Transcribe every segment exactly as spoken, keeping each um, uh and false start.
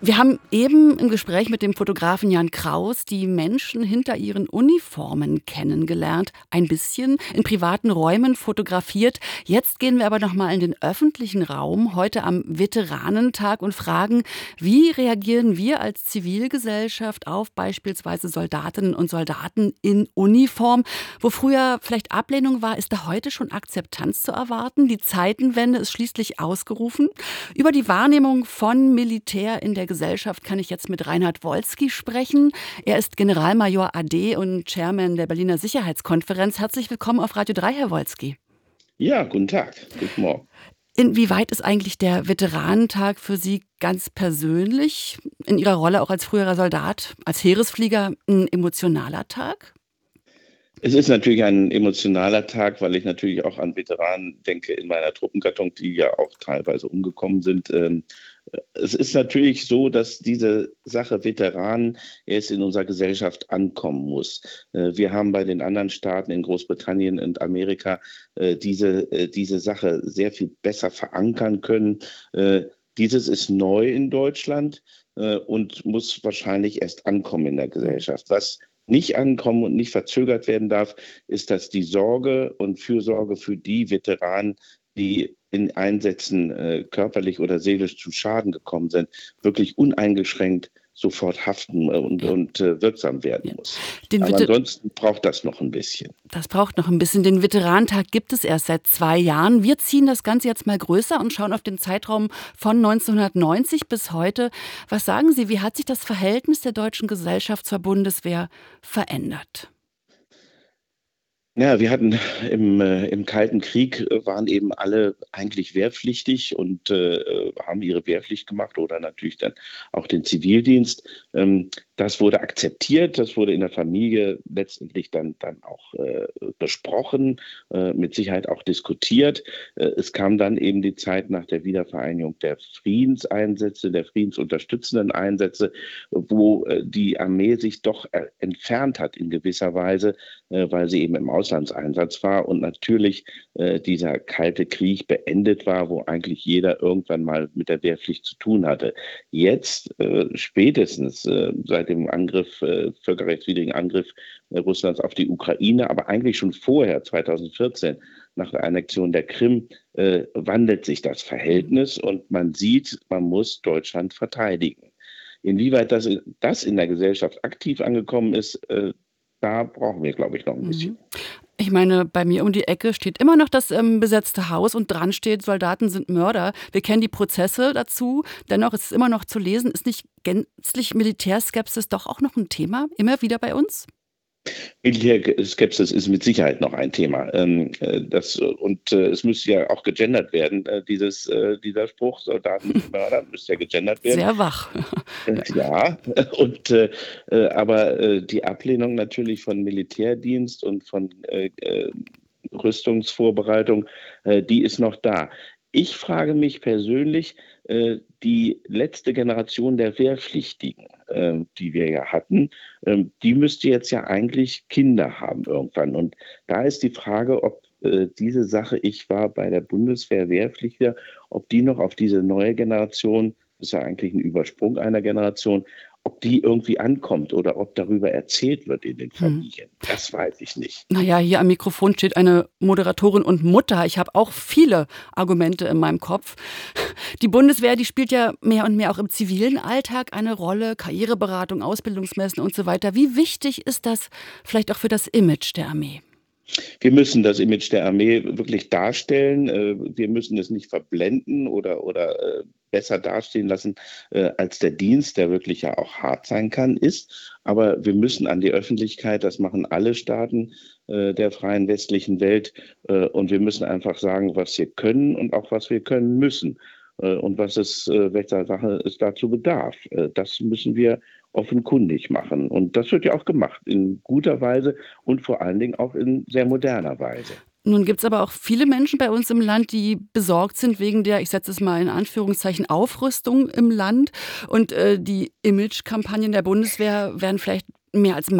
Wir haben eben im Gespräch mit dem Fotografen Jan Kraus die Menschen hinter ihren Uniformen kennengelernt. Ein bisschen in privaten Räumen fotografiert. Jetzt gehen wir aber noch mal in den öffentlichen Raum, heute am Veteranentag, und fragen, wie reagieren wir als Zivilgesellschaft auf beispielsweise Soldatinnen und Soldaten in Uniform? Wo früher vielleicht Ablehnung war, ist da heute schon Akzeptanz zu erwarten? Die Zeitenwende ist schließlich ausgerufen. Über die Wahrnehmung von Militär in der Gesellschaft kann ich jetzt mit Reinhard Wolski sprechen. Er ist Generalmajor A D und Chairman der Berliner Sicherheitskonferenz. Herzlich willkommen auf Radio drei, Herr Wolski. Ja, guten Tag, guten Morgen. Inwieweit ist eigentlich der Veteranentag für Sie ganz persönlich, in Ihrer Rolle auch als früherer Soldat, als Heeresflieger, ein emotionaler Tag? Es ist natürlich ein emotionaler Tag, weil ich natürlich auch an Veteranen denke in meiner Truppengattung, die ja auch teilweise umgekommen sind. Es ist natürlich so, dass diese Sache Veteranen erst in unserer Gesellschaft ankommen muss. Wir haben bei den anderen Staaten in Großbritannien und Amerika diese, diese Sache sehr viel besser verankern können. Dieses ist neu in Deutschland und muss wahrscheinlich erst ankommen in der Gesellschaft. Was nicht ankommen und nicht verzögert werden darf, ist, dass die Sorge und Fürsorge für die Veteranen, die in Einsätzen äh, körperlich oder seelisch zu Schaden gekommen sind, wirklich uneingeschränkt sofort haften und, Ja. und äh, wirksam werden Ja. muss. Den Aber Veter- ansonsten braucht das noch ein bisschen. Das braucht noch ein bisschen. Den Veteranentag gibt es erst seit zwei Jahren. Wir ziehen das Ganze jetzt mal größer und schauen auf den Zeitraum von neunzehnhundertneunzig bis heute. Was sagen Sie, wie hat sich das Verhältnis der deutschen Gesellschaft zur Bundeswehr verändert? Ja, wir hatten im, äh, im Kalten Krieg äh, waren eben alle eigentlich wehrpflichtig und äh, haben ihre Wehrpflicht gemacht oder natürlich dann auch den Zivildienst. Ähm, das wurde akzeptiert, das wurde in der Familie letztendlich dann, dann auch äh, besprochen, äh, mit Sicherheit auch diskutiert. Äh, es kam dann eben die Zeit nach der Wiedervereinigung der Friedenseinsätze, der friedensunterstützenden Einsätze, wo äh, die Armee sich doch äh, entfernt hat in gewisser Weise, äh, weil sie eben im Auslandseinsatz war und natürlich äh, dieser Kalte Krieg beendet war, wo eigentlich jeder irgendwann mal mit der Wehrpflicht zu tun hatte. Jetzt äh, spätestens äh, seit dem Angriff, äh, völkerrechtswidrigen Angriff äh, Russlands auf die Ukraine, aber eigentlich schon vorher, zweitausendvierzehn, nach der Annexion der Krim, äh, wandelt sich das Verhältnis und man sieht, man muss Deutschland verteidigen. Inwieweit das, das in der Gesellschaft aktiv angekommen ist, äh, da brauchen wir, glaube ich, noch ein bisschen. Mhm. Ich meine, bei mir um die Ecke steht immer noch das ähm, besetzte Haus und dran steht, Soldaten sind Mörder. Wir kennen die Prozesse dazu. Dennoch ist es immer noch zu lesen. Ist nicht gänzlich Militärskepsis doch auch noch ein Thema? Immer wieder bei uns? Militärskepsis ist mit Sicherheit noch ein Thema. Ähm, äh, das, und äh, es müsste ja auch gegendert werden. Äh, dieses, äh, dieser Spruch, Soldaten sind Mörder, müsste ja gegendert werden. Sehr wach. Äh, Ja, und, äh, äh, aber äh, die Ablehnung natürlich von Militärdienst und von äh, äh, Rüstungsvorbereitung, äh, die ist noch da. Ich frage mich persönlich, äh, die letzte Generation der Wehrpflichtigen, äh, die wir ja hatten, ähm, die müsste jetzt ja eigentlich Kinder haben irgendwann. Und da ist die Frage, ob äh, diese Sache, ich war bei der Bundeswehr Wehrpflichtiger, ob die noch auf diese neue Generation, das ist ja eigentlich ein Übersprung einer Generation, ob die irgendwie ankommt oder ob darüber erzählt wird in den Hm. Familien. Das weiß ich nicht. Naja, hier am Mikrofon steht eine Moderatorin und Mutter. Ich habe auch viele Argumente in meinem Kopf. Die Bundeswehr, die spielt ja mehr und mehr auch im zivilen Alltag eine Rolle. Karriereberatung, Ausbildungsmessen und so weiter. Wie wichtig ist das vielleicht auch für das Image der Armee? Wir müssen das Image der Armee wirklich darstellen. Äh, Wir müssen es nicht verblenden oder, oder äh, besser dastehen lassen, äh, als der Dienst, der wirklich ja auch hart sein kann, ist. Aber wir müssen an die Öffentlichkeit, das machen alle Staaten äh, der freien westlichen Welt. Äh, Und wir müssen einfach sagen, was wir können und auch was wir können müssen. Äh, Und was es, äh, welcher Sache es dazu bedarf. Äh, Das müssen wir offenkundig machen. Und das wird ja auch gemacht, in guter Weise und vor allen Dingen auch in sehr moderner Weise. Nun gibt es aber auch viele Menschen bei uns im Land, die besorgt sind wegen der, ich setze es mal in Anführungszeichen, Aufrüstung im Land. Und äh, die Imagekampagnen der Bundeswehr werden vielleicht mehr als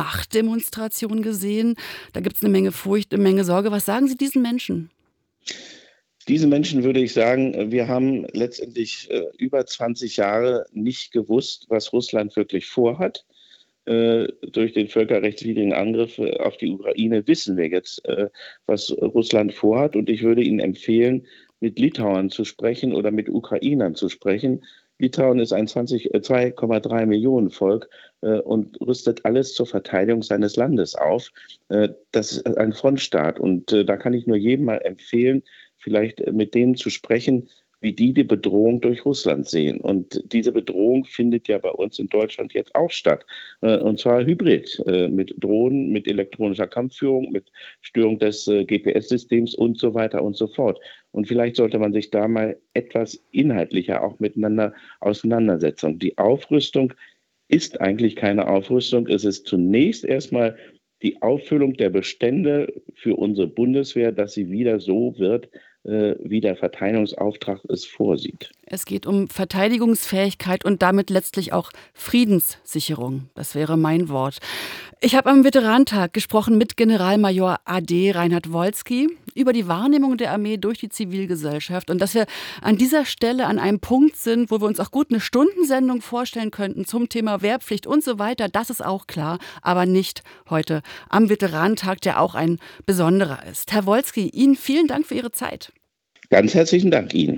Machtdemonstration gesehen. Da gibt es eine Menge Furcht, eine Menge Sorge. Was sagen Sie diesen Menschen? Diese Menschen würde ich sagen, wir haben letztendlich äh, über zwanzig Jahre nicht gewusst, was Russland wirklich vorhat. Äh, durch den völkerrechtswidrigen Angriff äh, auf die Ukraine wissen wir jetzt, äh, was Russland vorhat. Und ich würde Ihnen empfehlen, mit Litauern zu sprechen oder mit Ukrainern zu sprechen. Litauen ist ein zwanzig, äh, zwei Komma drei Millionen Volk äh, und rüstet alles zur Verteidigung seines Landes auf. Äh, das ist ein Frontstaat. Und äh, da kann ich nur jedem mal empfehlen, vielleicht äh, mit denen zu sprechen, wie die die Bedrohung durch Russland sehen. Und diese Bedrohung findet ja bei uns in Deutschland jetzt auch statt. Äh, Und zwar hybrid, äh, mit Drohnen, mit elektronischer Kampfführung, mit Störung des äh, G P S-Systems und so weiter und so fort. Und vielleicht sollte man sich da mal etwas inhaltlicher auch miteinander auseinandersetzen. Die Aufrüstung ist eigentlich keine Aufrüstung. Es ist zunächst erstmal die Auffüllung der Bestände für unsere Bundeswehr, dass sie wieder so wird, äh, wie der Verteidigungsauftrag es vorsieht. Es geht um Verteidigungsfähigkeit und damit letztlich auch Friedenssicherung. Das wäre mein Wort. Ich habe am Veteranentag gesprochen mit Generalmajor A D Reinhard Wolski über die Wahrnehmung der Armee durch die Zivilgesellschaft und dass wir an dieser Stelle an einem Punkt sind, wo wir uns auch gut eine Stundensendung vorstellen könnten zum Thema Wehrpflicht und so weiter. Das ist auch klar, aber nicht heute am Veteranentag, der auch ein besonderer ist. Herr Wolski, Ihnen vielen Dank für Ihre Zeit. Ganz herzlichen Dank Ihnen.